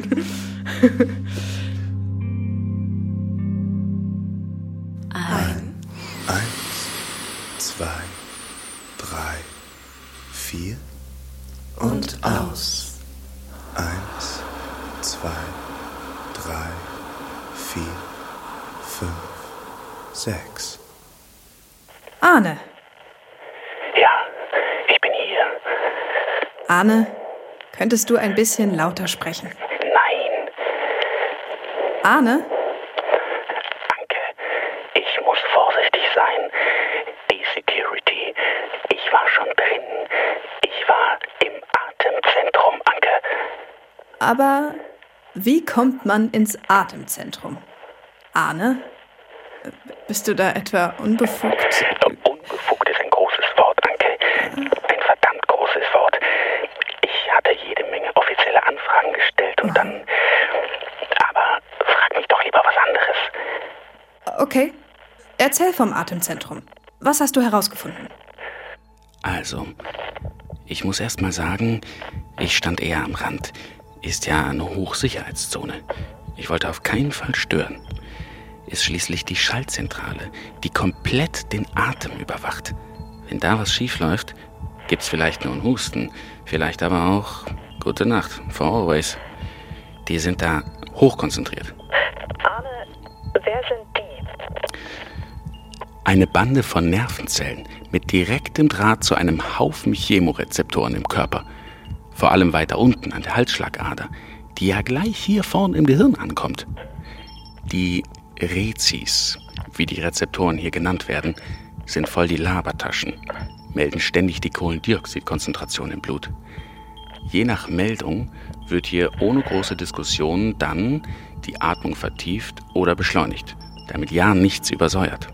1, 2, 3, 4 und aus. 1, 2, 3, 4, 5, 6. Arne. Ja, ich bin hier. Arne, könntest du ein bisschen lauter sprechen? Nein. Arne? Anke, ich muss vorsichtig sein. Die Security. Ich war schon drin. Ich war im Atemzentrum, Anke. Aber wie kommt man ins Atemzentrum? Arne? Bist du da etwa unbefugt? Unbefugt ist ein großes Wort, Anke. Ein verdammt großes Wort. Ich hatte jede Menge offizielle Anfragen gestellt und dann... Aber frag mich doch lieber was anderes. Okay. Erzähl vom Atemzentrum. Was hast du herausgefunden? Also, ich muss erst mal sagen, ich stand eher am Rand. Ist ja eine Hochsicherheitszone. Ich wollte auf keinen Fall stören. Ist schließlich die Schaltzentrale, die komplett den Atem überwacht. Wenn da was schief läuft, gibt's vielleicht nur einen Husten, vielleicht aber auch gute Nacht, for always. Die sind da hochkonzentriert. Arne, wer sind die? Eine Bande von Nervenzellen mit direktem Draht zu einem Haufen Chemorezeptoren im Körper. Vor allem weiter unten an der Halsschlagader, die ja gleich hier vorn im Gehirn ankommt. Die Rezis, wie die Rezeptoren hier genannt werden, sind voll die Labertaschen, melden ständig die Kohlendioxidkonzentration im Blut. Je nach Meldung wird hier ohne große Diskussionen dann die Atmung vertieft oder beschleunigt, damit ja nichts übersäuert.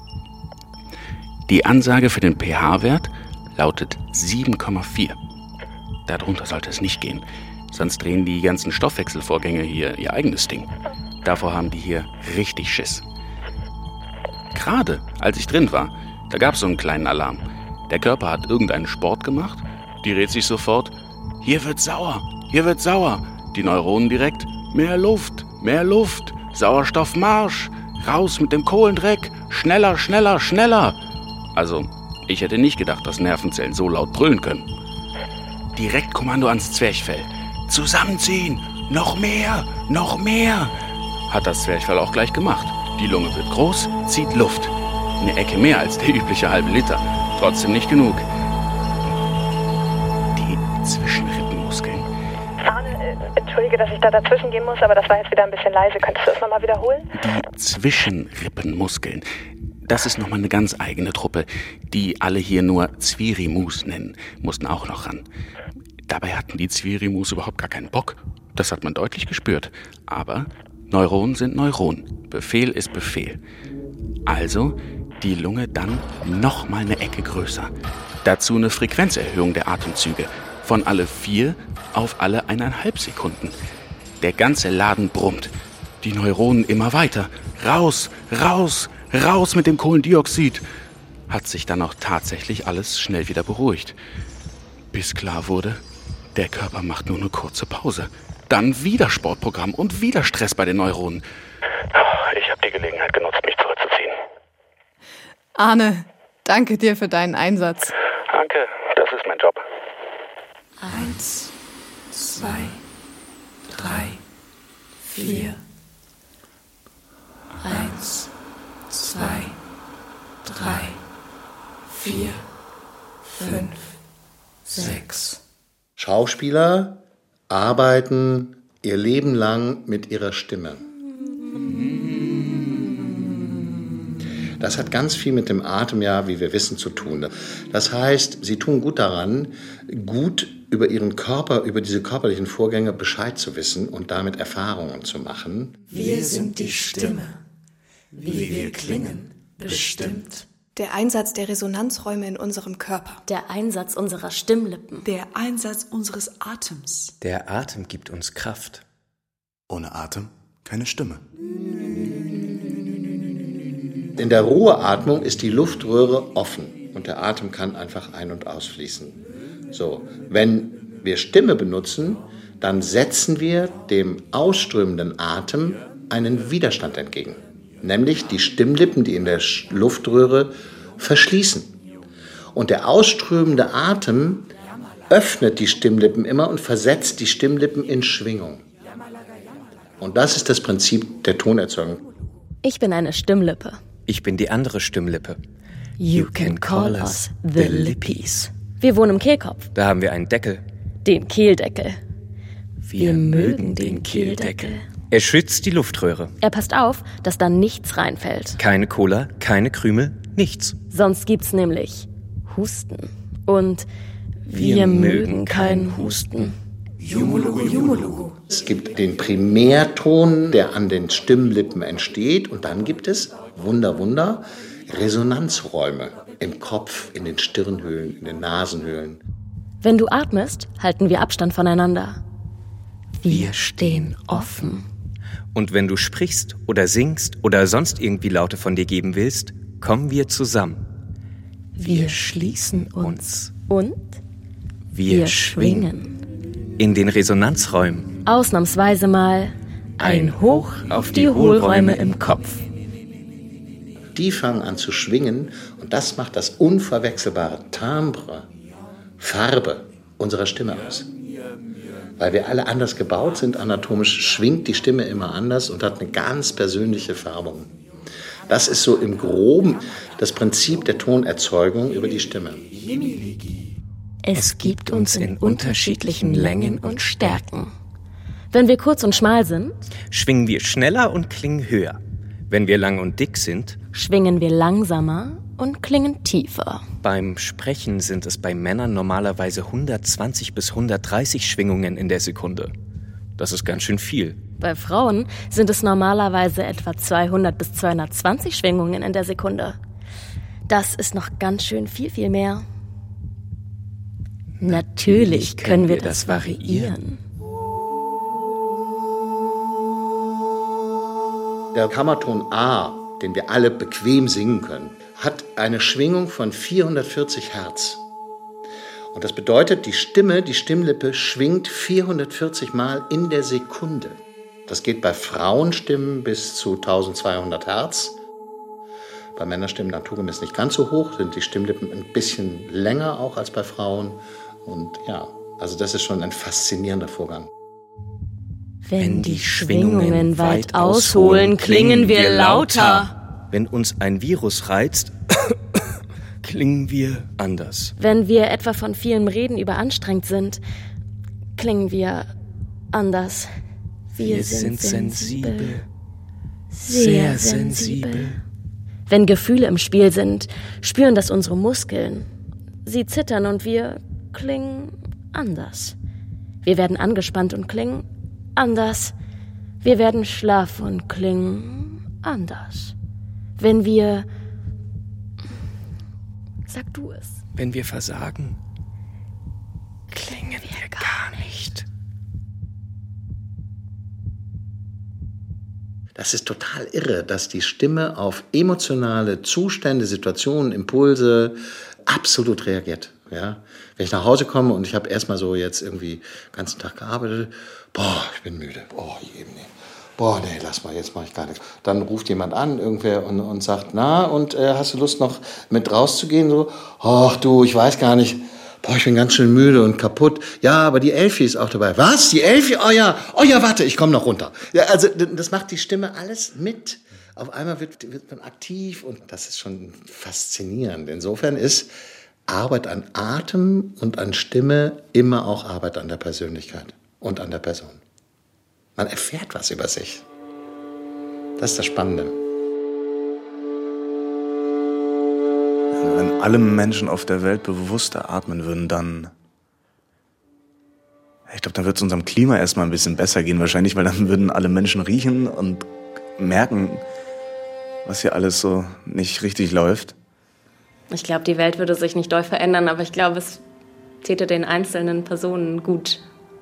Die Ansage für den pH-Wert lautet 7,4. Darunter sollte es nicht gehen, sonst drehen die ganzen Stoffwechselvorgänge hier ihr eigenes Ding. Davor haben die hier richtig Schiss. Gerade als ich drin war, da gab es so einen kleinen Alarm. Der Körper hat irgendeinen Sport gemacht, die rät sich sofort, hier wird sauer, hier wird sauer. Die Neuronen direkt, mehr Luft, Sauerstoffmarsch, raus mit dem Kohlendreck, schneller, schneller, schneller. Also, ich hätte nicht gedacht, dass Nervenzellen so laut brüllen können. Direkt Kommando ans Zwerchfell. Zusammenziehen! Noch mehr! Noch mehr! Hat das Zwerchfell auch gleich gemacht. Die Lunge wird groß, zieht Luft. Eine Ecke mehr als der übliche halbe Liter. Trotzdem nicht genug. Die Zwischenrippenmuskeln. Arne, entschuldige, dass ich da dazwischen gehen muss, aber das war jetzt wieder ein bisschen leise. Könntest du das nochmal wiederholen? Die Zwischenrippenmuskeln. Das ist nochmal eine ganz eigene Truppe, die alle hier nur Zwirimus nennen. Mussten auch noch ran. Dabei hatten die Zwirimus überhaupt gar keinen Bock. Das hat man deutlich gespürt. Aber Neuronen sind Neuronen. Befehl ist Befehl. Also die Lunge dann noch mal eine Ecke größer. Dazu eine Frequenzerhöhung der Atemzüge. Von alle 4 auf alle 1,5 Sekunden. Der ganze Laden brummt. Die Neuronen immer weiter. Raus, raus, raus mit dem Kohlendioxid. Hat sich dann auch tatsächlich alles schnell wieder beruhigt. Bis klar wurde, der Körper macht nur eine kurze Pause. Dann wieder Sportprogramm und wieder Stress bei den Neuronen. Ich habe die Gelegenheit genutzt, mich zurückzuziehen. Arne, danke dir für deinen Einsatz. Danke, das ist mein Job. 1, 2, 3, 4. 1, 2, 3, 4, 5, 6. Schauspieler arbeiten ihr Leben lang mit ihrer Stimme. Das hat ganz viel mit dem Atem, ja, wie wir wissen, zu tun. Das heißt, sie tun gut daran, gut über ihren Körper, über diese körperlichen Vorgänge Bescheid zu wissen und damit Erfahrungen zu machen. Wir sind die Stimme. Wie wir klingen, bestimmt. Der Einsatz der Resonanzräume in unserem Körper. Der Einsatz unserer Stimmlippen. Der Einsatz unseres Atems. Der Atem gibt uns Kraft. Ohne Atem keine Stimme. In der Ruheatmung ist die Luftröhre offen und der Atem kann einfach ein- und ausfließen. So, wenn wir Stimme benutzen, dann setzen wir dem ausströmenden Atem einen Widerstand entgegen. Nämlich die Stimmlippen, die in der Luftröhre verschließen. Und der ausströmende Atem öffnet die Stimmlippen immer und versetzt die Stimmlippen in Schwingung. Und das ist das Prinzip der Tonerzeugung. Ich bin eine Stimmlippe. Ich bin die andere Stimmlippe. You can call us the Lippies. Wir wohnen im Kehlkopf. Da haben wir einen Deckel. Den Kehldeckel. Wir mögen den Kehldeckel. Er schützt die Luftröhre. Er passt auf, dass da nichts reinfällt. Keine Cola, keine Krümel, nichts. Sonst gibt's nämlich Husten. Und wir mögen keinen Husten. Jumulugu, Jumulugu. Es gibt den Primärton, der an den Stimmlippen entsteht. Und dann gibt es, Wunder, Resonanzräume im Kopf, in den Stirnhöhlen, in den Nasenhöhlen. Wenn du atmest, halten wir Abstand voneinander. Wir stehen offen. Und wenn du sprichst oder singst oder sonst irgendwie Laute von dir geben willst, kommen wir zusammen. Wir schließen uns. Und wir schwingen. In den Resonanzräumen. Ausnahmsweise mal ein Hoch auf die Hohlräume im Kopf. Die fangen an zu schwingen und das macht das unverwechselbare Timbre, Farbe unserer Stimme aus. Weil wir alle anders gebaut sind, anatomisch schwingt die Stimme immer anders und hat eine ganz persönliche Färbung. Das ist so im Groben das Prinzip der Tonerzeugung über die Stimme. Es gibt uns in unterschiedlichen Längen und Stärken. Wenn wir kurz und schmal sind, schwingen wir schneller und klingen höher. Wenn wir lang und dick sind, schwingen wir langsamer und klingen tiefer. Beim Sprechen sind es bei Männern normalerweise 120 bis 130 Schwingungen in der Sekunde. Das ist ganz schön viel. Bei Frauen sind es normalerweise etwa 200 bis 220 Schwingungen in der Sekunde. Das ist noch ganz schön viel mehr. Natürlich können wir das variieren. Der Kammerton A, den wir alle bequem singen können, hat eine Schwingung von 440 Hertz. Und das bedeutet, die Stimmlippe schwingt 440 Mal in der Sekunde. Das geht bei Frauenstimmen bis zu 1200 Hertz. Bei Männerstimmen naturgemäß nicht ganz so hoch, sind die Stimmlippen ein bisschen länger auch als bei Frauen. Und ja, also das ist schon ein faszinierender Vorgang. Wenn die Schwingungen weit ausholen, klingen wir lauter. Wenn uns ein Virus reizt, klingen wir anders. Wenn wir etwa von vielem Reden überanstrengt sind, klingen wir anders. Wir sind sensibel. Sehr sensibel. Wenn Gefühle im Spiel sind, spüren das unsere Muskeln. Sie zittern und wir klingen anders. Wir werden angespannt und klingen anders. Wir werden schlaff und klingen anders. Wenn wir... Sag du es. Wenn wir versagen, klingen wir gar nicht. Das ist total irre, dass die Stimme auf emotionale Zustände, Situationen, Impulse absolut reagiert. Ja? Wenn ich nach Hause komme und ich habe erstmal so jetzt irgendwie den ganzen Tag gearbeitet, ich bin müde, nee, lass mal, jetzt mache ich gar nichts. Dann ruft jemand an, irgendwer, und sagt, hast du Lust noch mit rauszugehen? So, ach du, ich weiß gar nicht, ich bin ganz schön müde und kaputt. Ja, aber die Elfi ist auch dabei. Was, die Elfi? Oh ja, warte, ich komme noch runter. Ja, also das macht die Stimme alles mit. Auf einmal wird man aktiv und das ist schon faszinierend. Insofern ist Arbeit an Atem und an Stimme immer auch Arbeit an der Persönlichkeit und an der Person. Man erfährt was über sich. Das ist das Spannende. Wenn alle Menschen auf der Welt bewusster atmen würden, dann... Ich glaube, dann wird es unserem Klima erstmal ein bisschen besser gehen wahrscheinlich, weil dann würden alle Menschen riechen und merken, was hier alles so nicht richtig läuft. Ich glaube, die Welt würde sich nicht doll verändern, aber ich glaube, es täte den einzelnen Personen gut,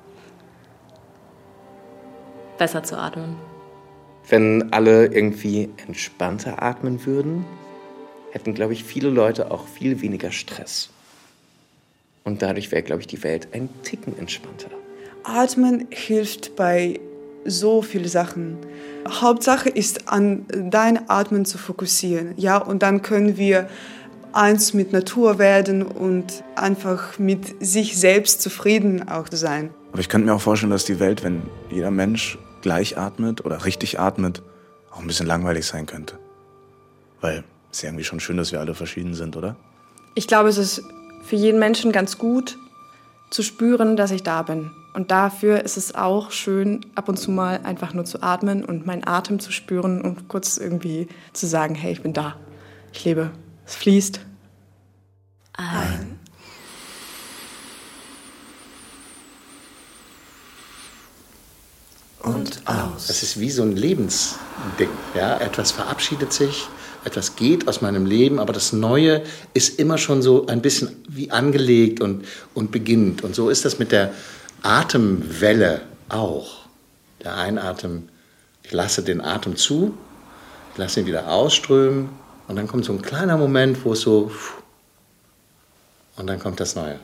besser zu atmen. Wenn alle irgendwie entspannter atmen würden, hätten, glaube ich, viele Leute auch viel weniger Stress. Und dadurch wäre, glaube ich, die Welt ein Ticken entspannter. Atmen hilft bei so vielen Sachen. Hauptsache ist, an dein Atmen zu fokussieren. Ja? Und dann können wir eins mit Natur werden und einfach mit sich selbst zufrieden auch sein. Aber ich könnte mir auch vorstellen, dass die Welt, wenn jeder Mensch gleich atmet oder richtig atmet, auch ein bisschen langweilig sein könnte. Weil es ist ja irgendwie schon schön, dass wir alle verschieden sind, oder? Ich glaube, es ist für jeden Menschen ganz gut zu spüren, dass ich da bin. Und dafür ist es auch schön, ab und zu mal einfach nur zu atmen und meinen Atem zu spüren und kurz irgendwie zu sagen, hey, ich bin da, ich lebe, es fließt. Ein. Und aus. Das ist wie so ein Lebensding. Ja? Etwas verabschiedet sich, etwas geht aus meinem Leben, aber das Neue ist immer schon so ein bisschen wie angelegt und beginnt. Und so ist das mit der Atemwelle auch. Der Einatmen, ich lasse den Atem zu, ich lasse ihn wieder ausströmen und dann kommt so ein kleiner Moment, wo es so... Und dann kommt das Neue.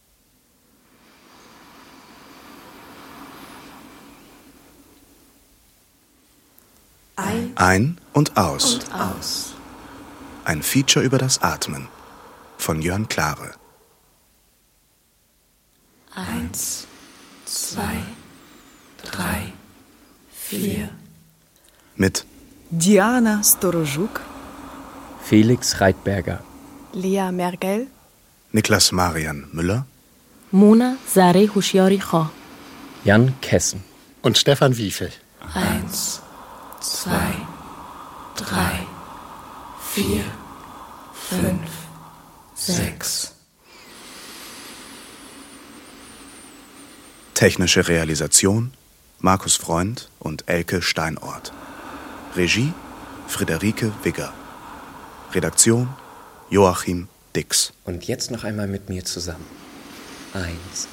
Ein und aus. Und aus. Ein Feature über das Atmen von Jörn Klare. 1, 2, 3, 4. Mit Diana Storojuk, Felix Reitberger, Lea Mergel, Niklas Marian Müller, Mona Zareh Hushiari Khan, Jan Kessen und Stefan Wiefel. 1, 2, 3, 4, 5, 6. Technische Realisation Markus Freund und Elke Steinort. Regie Friederike Wigger. Redaktion Joachim Dix. Und jetzt noch einmal mit mir zusammen. 1.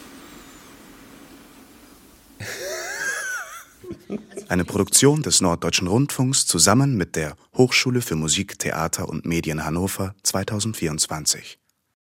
Eine Produktion des Norddeutschen Rundfunks zusammen mit der Hochschule für Musik, Theater und Medien Hannover 2024.